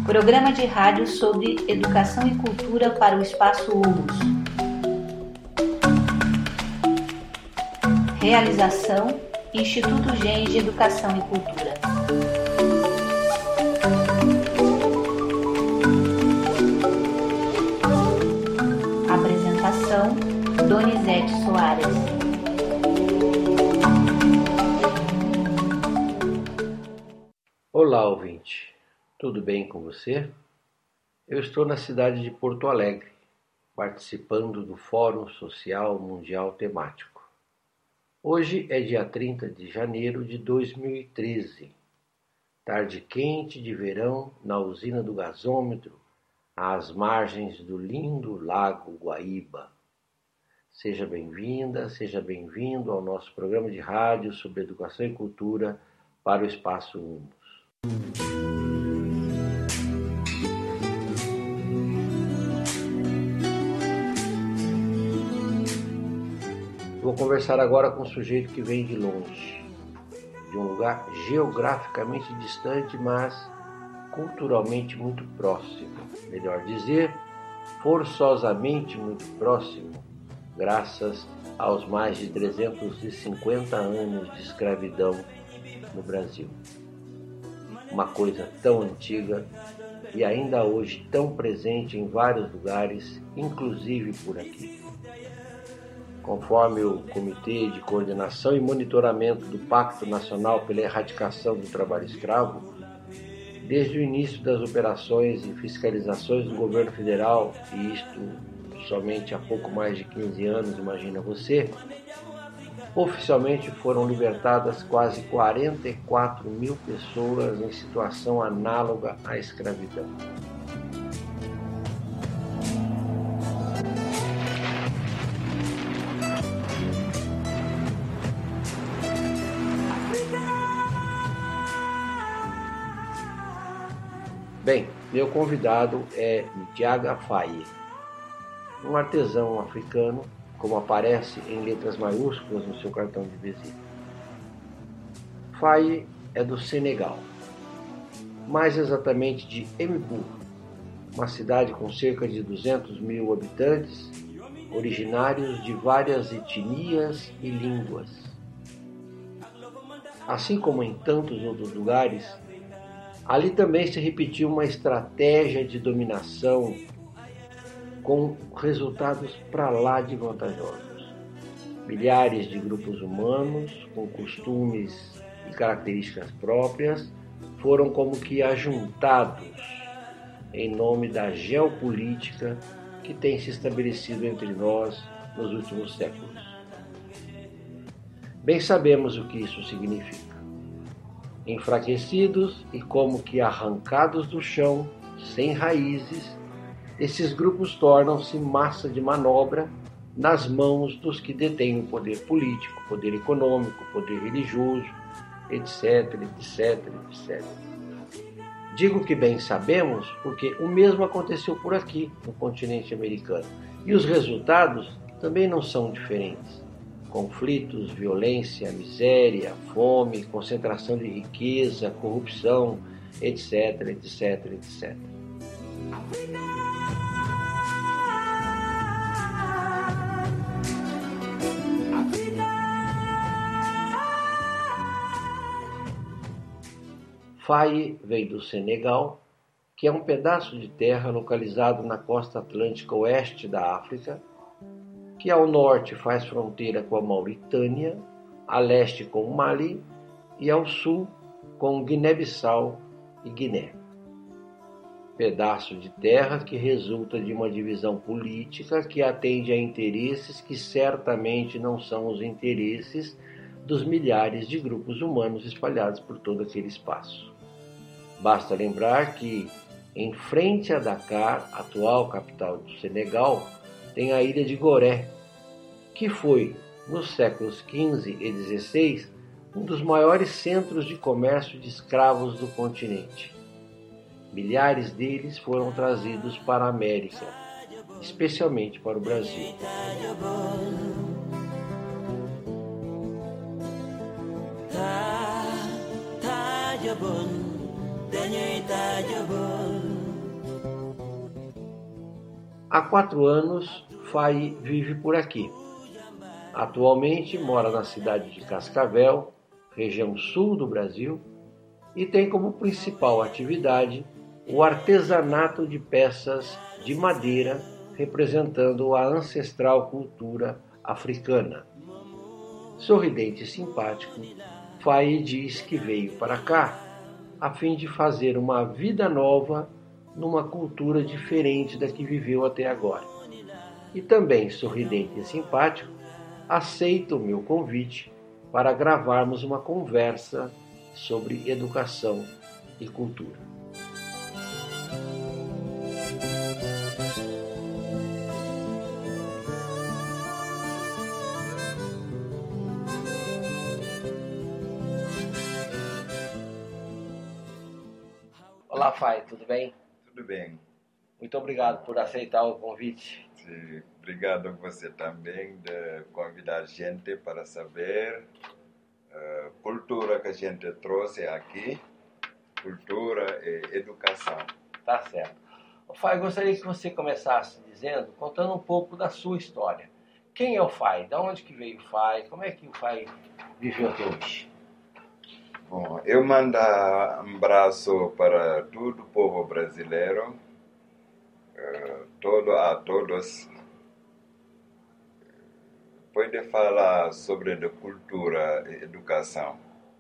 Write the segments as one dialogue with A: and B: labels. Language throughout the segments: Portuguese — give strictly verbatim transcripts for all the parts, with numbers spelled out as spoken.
A: Programa de rádio sobre educação e cultura para o Espaço Humus. Realização: Instituto Gens de Educação e Cultura. Apresentação: Donizete Soares.
B: Olá, ouvinte. Tudo bem com você? Eu estou na cidade de Porto Alegre, participando do Fórum Social Mundial Temático. Hoje é dia trinta de janeiro de dois mil e treze, tarde quente de verão na usina do gasômetro, às margens do lindo Lago Guaíba. Seja bem-vinda, seja bem-vindo ao nosso programa de rádio sobre educação e cultura para o Espaço Humus. Vou conversar agora com um sujeito que vem de longe, de um lugar geograficamente distante, mas culturalmente muito próximo. Melhor dizer, forçosamente muito próximo, graças aos mais de trezentos e cinquenta anos de escravidão no Brasil. Uma coisa tão antiga e ainda hoje tão presente em vários lugares, inclusive por aqui. Conforme o Comitê de Coordenação e Monitoramento do Pacto Nacional pela Erradicação do Trabalho Escravo, desde o início das operações e fiscalizações do governo federal, e isto somente há pouco mais de quinze anos, imagina você, oficialmente foram libertadas quase quarenta e quatro mil pessoas em situação análoga à escravidão. Bem, meu convidado é Ndiaga Faye, um artesão africano, como aparece em letras maiúsculas no seu cartão de visita. Faye é do Senegal, mais exatamente de Embu, uma cidade com cerca de duzentos mil habitantes, originários de várias etnias e línguas. Assim como em tantos outros lugares, ali também se repetiu uma estratégia de dominação com resultados para lá de vantajosos. Milhares de grupos humanos, com costumes e características próprias, foram como que ajuntados em nome da geopolítica que tem se estabelecido entre nós nos últimos séculos. Bem sabemos o que isso significa. Enfraquecidos e como que arrancados do chão, sem raízes, esses grupos tornam-se massa de manobra nas mãos dos que detêm o poder político, poder econômico, poder religioso, etc, etc, etcétera. Digo que bem sabemos porque o mesmo aconteceu por aqui, no continente americano. E os resultados também não são diferentes. Conflitos, violência, miséria, fome, concentração de riqueza, corrupção, etc, etc, etcétera. Faye veio do Senegal, que é um pedaço de terra localizado na costa atlântica oeste da África, que ao norte faz fronteira com a Mauritânia, a leste com o Mali e ao sul com Guiné-Bissau e Guiné. Pedaço de terra que resulta de uma divisão política que atende a interesses que certamente não são os interesses dos milhares de grupos humanos espalhados por todo aquele espaço. Basta lembrar que, em frente a Dakar, atual capital do Senegal, tem a ilha de Gorée, que foi, nos séculos quinze e dezesseis, um dos maiores centros de comércio de escravos do continente. Milhares deles foram trazidos para a América, especialmente para o Brasil. Tajabon, dañoy tajabon. Há quatro anos, Fai vive por aqui. Atualmente mora na cidade de Cascavel, região sul do Brasil, e tem como principal atividade o artesanato de peças de madeira representando a ancestral cultura africana. Sorridente e simpático, Fai diz que veio para cá a fim de fazer uma vida nova numa cultura diferente da que viveu até agora. E também sorridente e simpático, aceita o meu convite para gravarmos uma conversa sobre educação e cultura. Olá, Fai, tudo bem?
C: Tudo bem.
B: Muito obrigado por aceitar o convite.
C: Sim, obrigado a você também de convidar a gente para saber a cultura que a gente trouxe aqui, cultura e educação.
B: Tá certo. Fai, gostaria que você começasse dizendo, contando um pouco da sua história. Quem é o Fai? Da onde que veio o Fai? Como é que o Fai viveu até hoje?
C: Bom, eu mando um abraço para todo o povo brasileiro, todo a todos. Pode falar sobre a cultura e educação,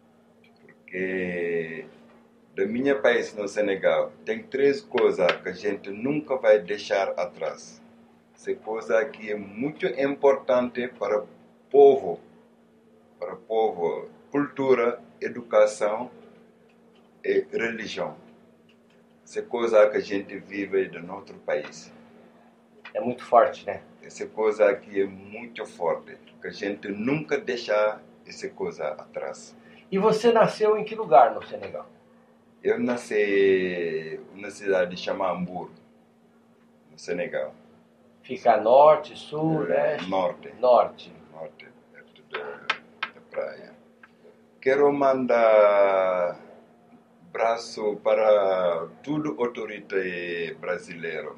C: porque do meu país, no Senegal, tem três coisas que a gente nunca vai deixar atrás. Essa coisa que é muito importante para o povo, para o povo, cultura, educação e religião. Essa coisa que a gente vive no nosso país.
B: É muito forte, né?
C: Essa coisa aqui é muito forte, que a gente nunca deixar essa coisa atrás.
B: E você nasceu em que lugar no Senegal?
C: Eu nasci na cidade de Chamambur, no Senegal.
B: Fica norte, sul, leste?
C: Norte.
B: Norte.
C: Norte, perto da, da praia. Quero mandar abraço para toda a autoridade brasileira.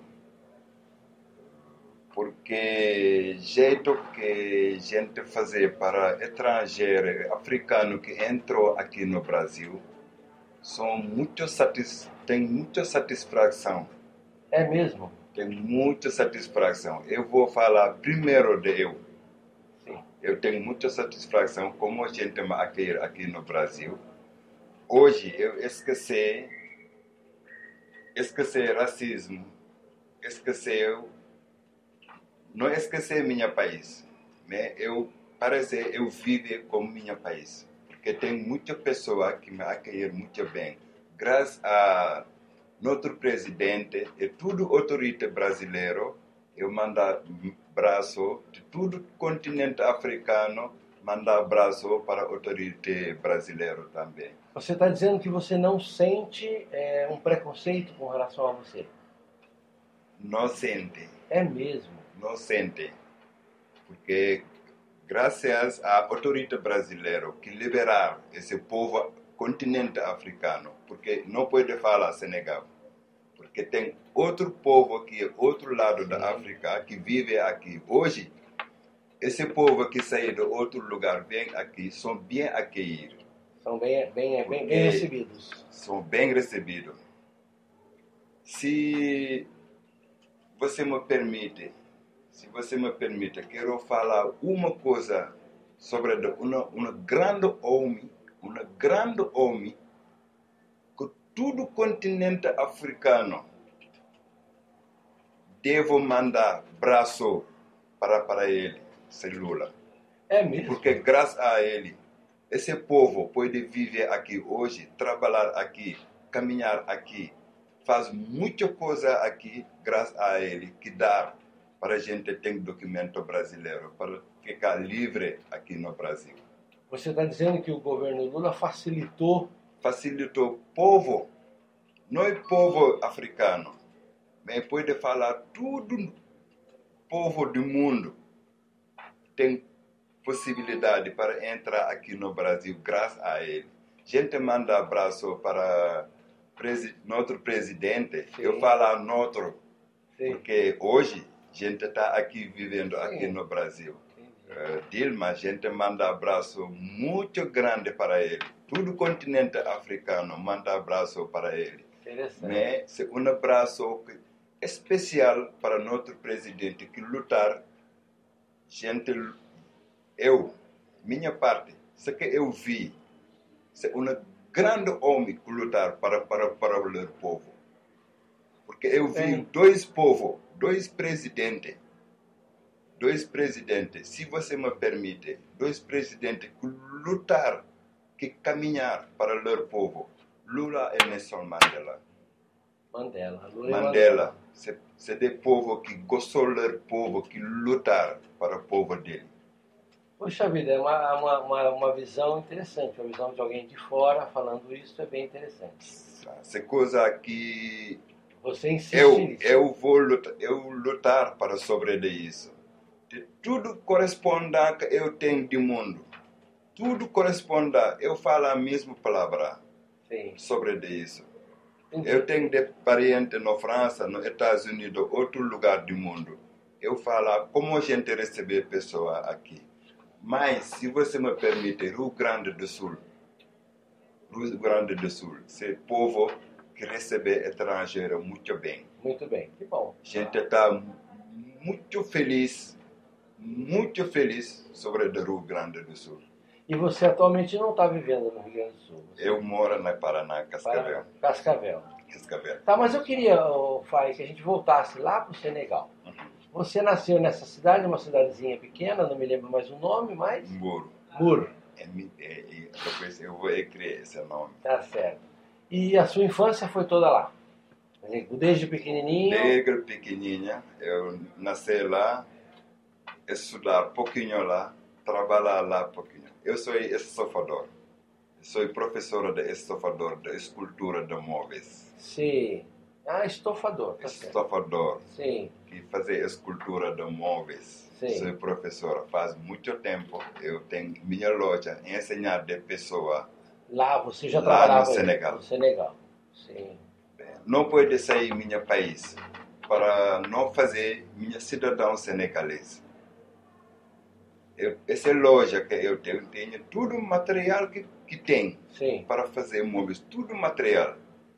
C: Porque jeito que a gente fazer para estrangeiro, africano que entrou aqui no Brasil, são muito satis, tem muita satisfação.
B: É mesmo?
C: Tem muita satisfação. Eu vou falar primeiro de eu.
B: Sim.
C: Eu tenho muita satisfação como a gente aqui, aqui no Brasil. Hoje eu esqueci, esqueci racismo, esqueci, não esqueci meu país, mas eu parece eu vivo com meu país, porque tem muita pessoa que me acolheram muito bem, graças a nosso presidente e todo autoridade brasileiro. Eu mando abraço de todo o continente africano, mando abraço para a autoridade brasileira também.
B: Você está dizendo que você não sente é, um preconceito com relação a você?
C: Não sente.
B: É mesmo?
C: Não sente. Porque graças à autoridade brasileira que liberar esse povo continente africano, porque não pode falar Senegal, porque tem outro povo que é outro lado da África que vive aqui hoje. Esse povo que sai de outro lugar vem aqui são bem acolhidos.
B: São bem, bem, bem, bem recebidos.
C: São bem recebidos. Se você me permite, se você me permite, quero falar uma coisa sobre uma, uma grande homem, uma grande homem que todo o continente africano deve mandar abraço para, para ele, Lula.
B: É mesmo?
C: Porque graças a ele, esse povo pode viver aqui hoje, trabalhar aqui, caminhar aqui, faz muita coisa aqui, graças a ele, que dá para a gente ter documento brasileiro, para ficar livre aqui no Brasil.
B: Você está dizendo que o governo Lula facilitou?
C: Facilitou o povo, não é povo africano, mas pode falar tudo povo do mundo tem possibilidade para entrar aqui no Brasil graças a ele. A gente manda abraço para presi- nosso presidente.
B: Sim.
C: Eu falo nosso, Sim. Porque hoje a gente está aqui vivendo Sim. aqui no Brasil. Uh, Dilma, a gente manda abraço muito grande para ele. Todo o continente africano manda abraço para ele. Mas é um abraço especial para nosso presidente que lutar. Gente, eu, minha parte, isso que eu vi, é um grande homem que lutar para, para, para o povo. Porque eu vi Sim. dois povos, dois presidentes. Dois presidentes, se você me permite, dois presidentes que lutar, que caminhar para o seu povo. Lula e Nelson Mandela.
B: Mandela. Lula
C: Mandela. C'est, c'est des povo que gostou do seu povo, que lutar para o povo dele.
B: Poxa vida, é uma, uma, uma, uma visão interessante, uma visão de alguém de fora falando isso é bem interessante.
C: Essa coisa que
B: você insiste
C: eu,
B: nisso.
C: Eu vou lutar, eu lutar para sobreviver isso. De tudo corresponde que eu tenho do mundo. Tudo corresponde, eu falo a mesma palavra
B: Sim.
C: sobre isso. Entendi. Eu tenho de parente na França, nos Estados Unidos, outro lugar do mundo. Eu falo como a gente recebe pessoa aqui. Mas, se você me permite, Rio Grande do Sul, Rio Grande do Sul, é povo que recebe estrangeiro muito bem.
B: Muito bem, que bom.
C: A gente está muito feliz, muito feliz sobre o Rio Grande do Sul.
B: E você atualmente não está vivendo no Rio Grande do Sul? Você...
C: Eu moro na Paraná, Cascavel.
B: Cascavel.
C: Cascavel.
B: Tá, mas eu queria, oh, Fai, que a gente voltasse lá para o Senegal. Uhum. Você nasceu nessa cidade, uma cidadezinha pequena, não me lembro mais o nome, mas...
C: Muro.
B: Muro.
C: É, é, é, depois eu vou escrever esse nome.
B: Tá certo. E a sua infância foi toda lá? Desde pequenininho?
C: Desde pequenininha, eu nasci lá, estudar pouquinho lá, trabalhar lá pouquinho. Eu sou estofador. Sou professora de estofador, de escultura de móveis.
B: Sim. Ah, estofador. Tá
C: estofador.
B: Certo. Sim.
C: Que fazer escultura de móveis.
B: Sim.
C: Sou professora. Faz muito tempo eu tenho minha loja ensinar de pessoa.
B: Lá você já
C: lá
B: trabalhava
C: no Senegal.
B: No Senegal. Sim.
C: Não pode sair meu país para não fazer minha cidadão senegalês. Eu, essa loja que eu tenho, tenho tudo material que, que tem
B: Sim.
C: para fazer móveis, tudo material.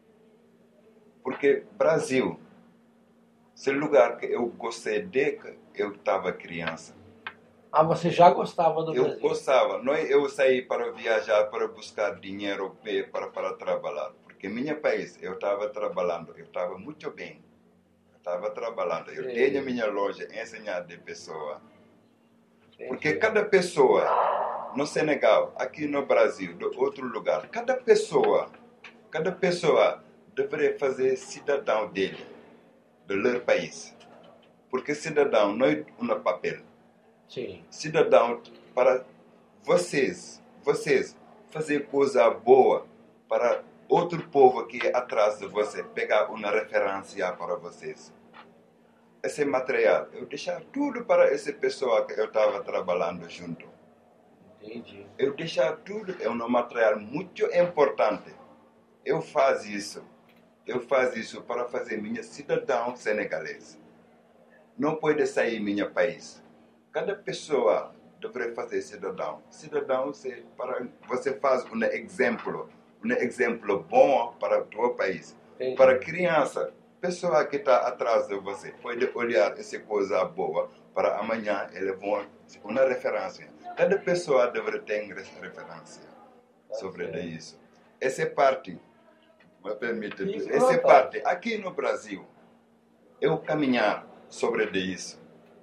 C: Porque Brasil, esse lugar que eu gostei de que eu estava criança.
B: Ah, você já gostava do
C: eu
B: Brasil? Eu
C: gostava. Não eu saí para viajar, para buscar dinheiro para, para trabalhar. Porque meu país, eu estava trabalhando, eu estava muito bem. Eu estava trabalhando. Eu Sim. tenho minha loja, ensinar de pessoa. Sim. Porque cada pessoa, no Senegal, aqui no Brasil, de outro lugar, cada pessoa, cada pessoa deveria fazer cidadão dele, do seu país. Porque cidadão não é um papel.
B: Sim.
C: Cidadão para vocês, vocês fazer coisa boa para outro povo que é atrás de você, pegar uma referência para vocês. Esse material, eu deixar tudo para essa pessoa que eu estava trabalhando junto.
B: Entendi.
C: Eu deixar tudo, é um material muito importante. Eu faço isso. Eu faço isso para fazer minha cidadão senegalês. Não pode sair meu país. Cada pessoa deveria fazer cidadão. Cidadão, é para você faz um exemplo, um exemplo bom para o teu país. Entendi. Para criança, pessoa que está atrás de você, pode olhar essa coisa boa para amanhã eles vão uma referência. Cada pessoa deveria ter referência sobre é. isso. Essa parte me permite, isso, essa parte, aqui no Brasil, eu caminhar sobre isso.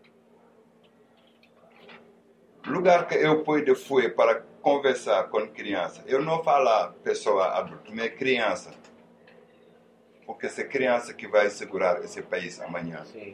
C: Lugar que eu pude fui para conversar com criança. Eu não falo pessoa adulta, mas criança. Porque é criança que vai segurar esse país amanhã.
B: Sim.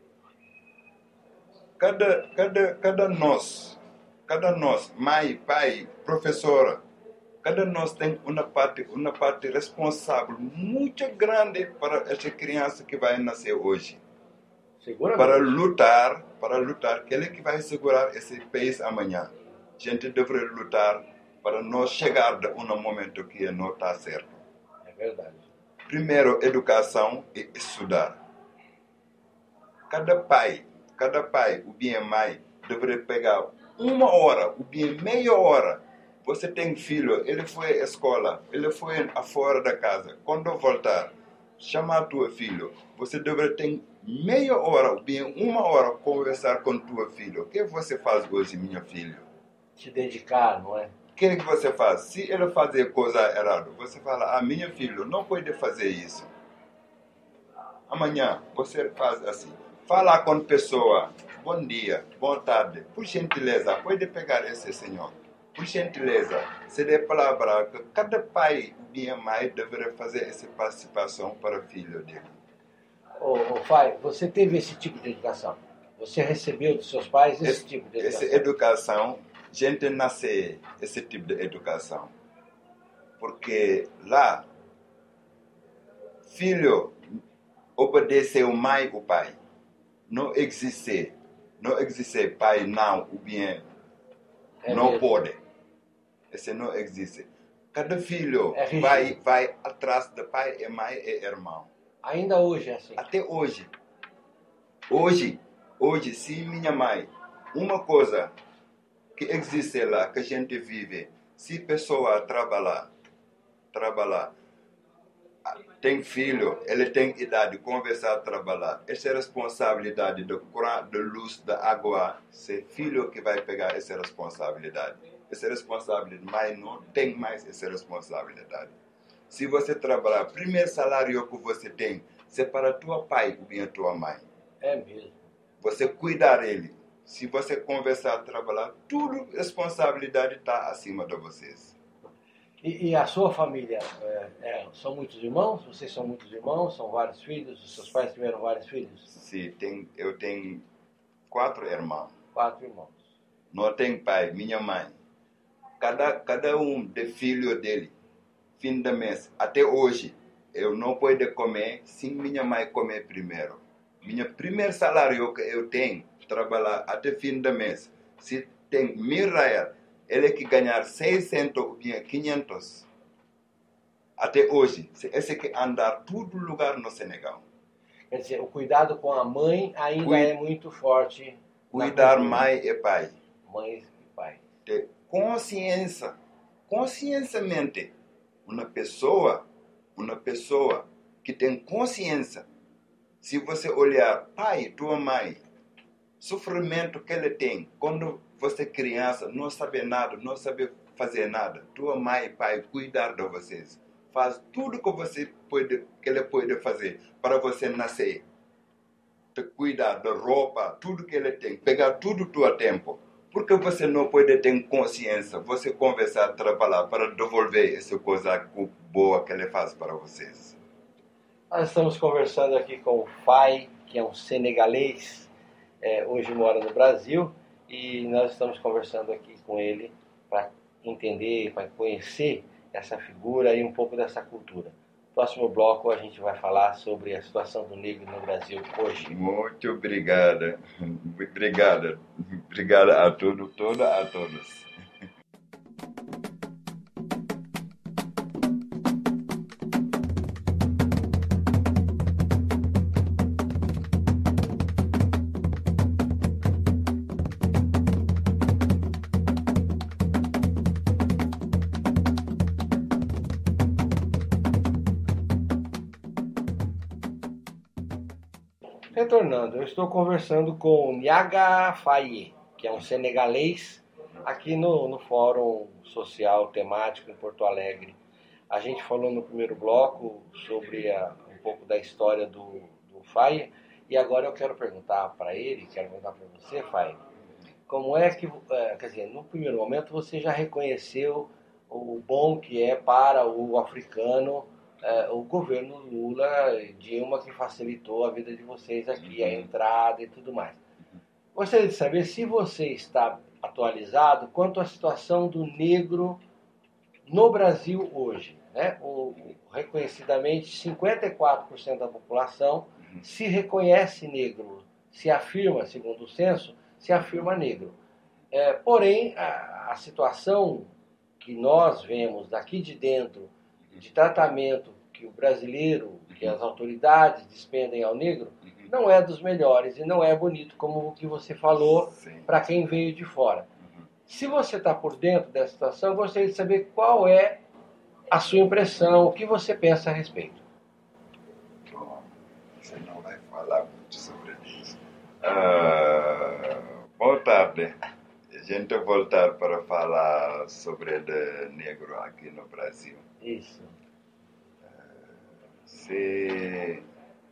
C: Cada, cada, cada nós, cada nós, mãe, pai, professora, cada nós tem uma parte, uma parte responsável muito grande para essa criança que vai nascer hoje. Para lutar, para lutar, que ele que vai segurar esse país amanhã. A gente deveria lutar para não chegar a um momento que não está certo.
B: É verdade.
C: Primeiro, educação e estudar. cada pai, cada pai, o bem mãe, deveria pegar uma hora, o bem meia hora. Você tem filho, ele foi à escola, ele foi fora da casa. Quando voltar, chamar teu filho. Você deveria ter meia hora, ou bem uma hora, conversar com teu filho. O que você faz hoje, minha filha?
B: Se dedicar, não é?
C: O que, que você faz? Se ele fazer coisa errada, você fala, ah, minha filha, não pode fazer isso. Amanhã, você faz assim. Fala com a pessoa, bom dia, boa tarde. Por gentileza, pode pegar esse senhor. Por gentileza, se dê palavra que cada pai e mãe deveria fazer essa participação para o filho dele.
B: Ô, ô Fai, você teve esse tipo de educação? Você recebeu dos seus pais esse, esse tipo de educação?
C: Essa educação, gente nasce esse tipo de educação. Porque lá, filho obedeceu mãe ou pai. Não existe, não existe pai não, ou bem, é não mesmo. Pode. Esse não existe. Cada filho é vai, vai atrás do pai e mãe e irmão.
B: Ainda hoje é assim?
C: Até hoje. Hoje, hoje, se minha mãe, uma coisa que existe lá, que a gente vive, se a pessoa trabalhar, trabalhar, tem filho, ele tem idade, conversar, trabalhar, essa responsabilidade do courant, da luz, da água, é filho que vai pegar essa responsabilidade. Essa responsabilidade, mas não tem mais essa responsabilidade. Se você trabalhar, o primeiro salário que você tem, é para tua pai ou bem tua mãe.
B: É mesmo.
C: Você cuidar dele. Se você conversar, trabalhar, tudo responsabilidade está acima de vocês.
B: E, e a sua família, é, é, são muitos irmãos? Vocês são muitos irmãos? São vários filhos? Os seus pais tiveram vários filhos?
C: Sim, tem, eu tenho quatro irmãos.
B: Quatro irmãos.
C: Não tem pai, minha mãe. Cada, cada um de filho dele, fim do mês, até hoje, eu não posso comer sem minha mãe comer primeiro. Meu primeiro salário que eu tenho, trabalhar até fim do mês, se tem mil reais, ele que ganhar seiscentos ou quinhentos. Até hoje, esse que andar todo lugar no Senegal.
B: Quer dizer, o cuidado com a mãe ainda Cuid... é muito forte.
C: Cuidar mãe e pai.
B: Mãe e pai.
C: Ter consciência, conscienciamente, uma pessoa, uma pessoa que tem consciência, se você olhar pai, tua mãe, sofrimento que ele tem, quando você é criança, não sabe nada, não sabe fazer nada, tua mãe e pai cuidar de vocês. Faz tudo que você pode, que ele pode fazer para você nascer. Te cuidar da roupa, tudo que ele tem, pegar tudo o teu tempo. Porque você não pode ter consciência, você conversar, trabalhar para devolver essa coisa boa que ele faz para vocês.
B: Nós estamos conversando aqui com o Fai, que é um senegalês, é, hoje mora no Brasil, e nós estamos conversando aqui com ele para entender, para conhecer essa figura e um pouco dessa cultura. Próximo bloco a gente vai falar sobre a situação do negro no Brasil hoje.
C: Muito obrigada. Obrigada. Obrigada a tudo, toda a todos.
B: Retornando, eu estou conversando com o Niaga Faye, que é um senegalês, aqui no, no Fórum Social Temático em Porto Alegre. A gente falou no primeiro bloco sobre a, um pouco da história do, do Faye, e agora eu quero perguntar para ele, quero perguntar para você, Faye, como é que, quer dizer, no primeiro momento você já reconheceu o bom que é para o africano Uh, o governo Lula e Dilma, que facilitou a vida de vocês aqui, a entrada e tudo mais. Gostaria de saber se você está atualizado quanto à situação do negro no Brasil hoje. Né? O, reconhecidamente, cinquenta e quatro por cento da população se reconhece negro, se afirma, segundo o censo, se afirma negro. É, porém, a, a situação que nós vemos daqui de dentro, de tratamento que o brasileiro, que as autoridades despendem ao negro, não é dos melhores e não é bonito, como o que você falou, para quem veio de fora. Uhum. Se você está por dentro dessa situação, eu gostaria de saber qual é a sua impressão, o que você pensa a respeito.
C: Bom, você não vai falar muito sobre isso. Uh, boa tarde. A gente vai voltar para falar sobre o negro aqui no Brasil.
B: Isso.
C: Se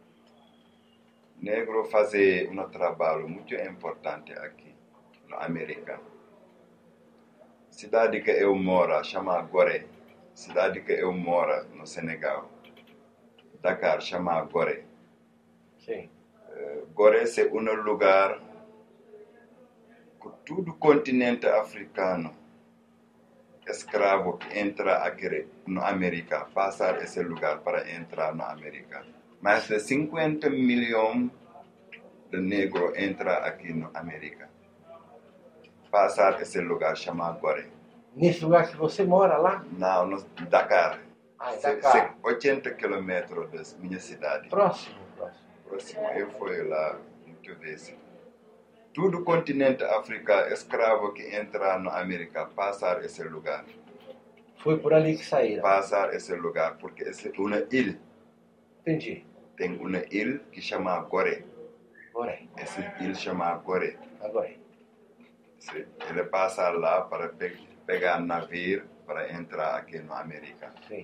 C: negro fazer um trabalho muito importante aqui na América. Cidade que eu moro chama Gorée. Cidade que eu moro no Senegal. Dakar chama Gorée.
B: Sim.
C: Uh, Gorée é um lugar que todo o continente africano escravo que entra aqui na América, passar esse lugar para entrar na América. Mais de cinquenta milhões de negros entram aqui na América. Passar esse lugar chamado Gorée.
B: Nesse lugar que você mora lá?
C: Não, no Dakar.
B: Ah, em Dakar.
C: oitenta quilômetros da minha cidade.
B: Próximo, próximo.
C: Próximo. Eu fui lá muitas vezes. Todo o continente africano escravo que entra na América passar esse lugar.
B: Foi por ali que saíram.
C: Passar esse lugar, porque essa é uma ilha.
B: Entendi.
C: Tem uma ilha que chama Gorée.
B: Gorée.
C: Essa ilha chama Gorée.
B: Agora.
C: Ele passa lá para pe pegar navio para entrar aqui na América.
B: Sim.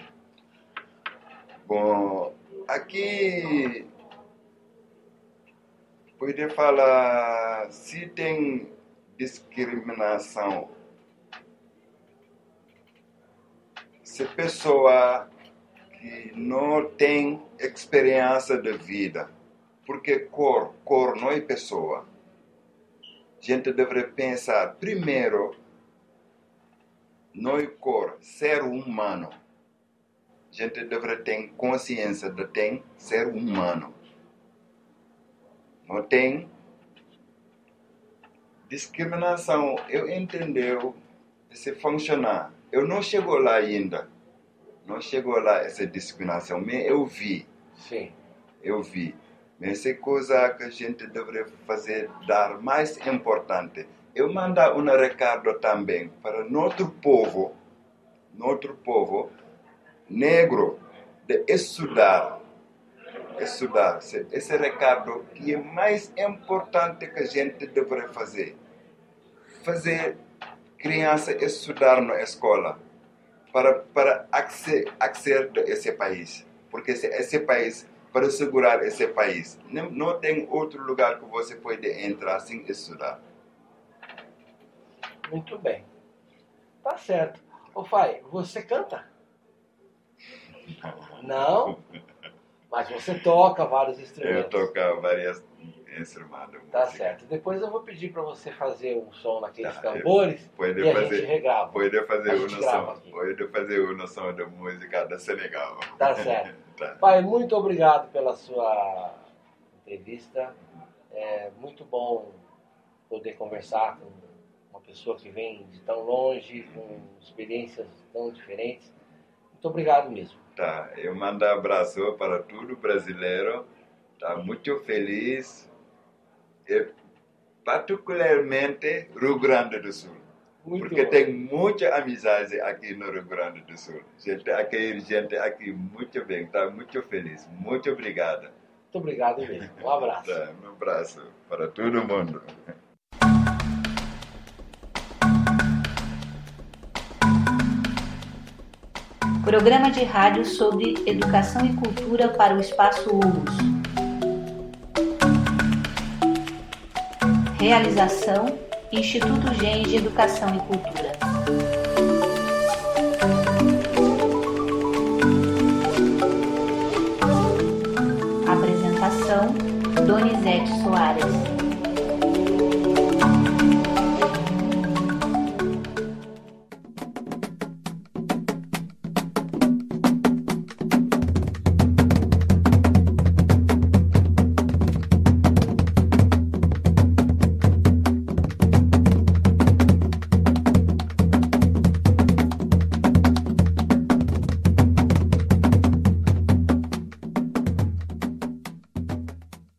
C: Bom, aqui pode falar se tem discriminação. Se pessoa que não tem experiência de vida, porque cor, cor não é pessoa. A gente deveria pensar primeiro, não é cor, ser humano. A gente deveria ter consciência de ter ser humano. Não tem discriminação. Eu entendeu se funcionar. Eu não chego lá ainda. Não chegou lá essa discriminação, mas eu vi.
B: Sim.
C: Eu vi. Mas essa coisa que a gente deveria fazer, dar mais importante. Eu mandar um recado também para nosso povo, nosso povo negro, de estudar. Estudar. Esse recado que é mais importante que a gente deveria fazer. Fazer criança estudar na escola para, para aceder a esse país. Porque esse, esse país, para segurar esse país, não, não tem outro lugar que você pode entrar sem estudar.
B: Muito bem. Tá certo. Ô, Fai, você canta? Não? Mas você toca vários instrumentos.
C: Eu toco vários instrumentos.
B: Tá certo. Depois eu vou pedir para você fazer um som naqueles
C: tá,
B: tambores
C: pode
B: e a
C: fazer,
B: gente regrava.
C: Pode fazer uma som,
B: aqui.
C: pode fazer uma som da música da Senegal.
B: Tá certo.
C: Tá.
B: Pai, muito obrigado pela sua entrevista. É muito bom poder conversar com uma pessoa que vem de tão longe, com experiências tão diferentes. Muito obrigado mesmo.
C: Tá, eu mando um abraço para todo brasileiro. Tá muito feliz. E particularmente Rio Grande do Sul.
B: Muito
C: porque
B: bom.
C: Tem muita amizade aqui no Rio Grande do Sul. Gente aqui, gente aqui muito bem, tá muito feliz. Muito obrigado.
B: Muito obrigado mesmo. Um abraço.
C: Tá, um abraço para todo mundo.
A: Programa de rádio sobre educação e cultura para o Espaço Humus. Realização: Instituto Gens de Educação e Cultura.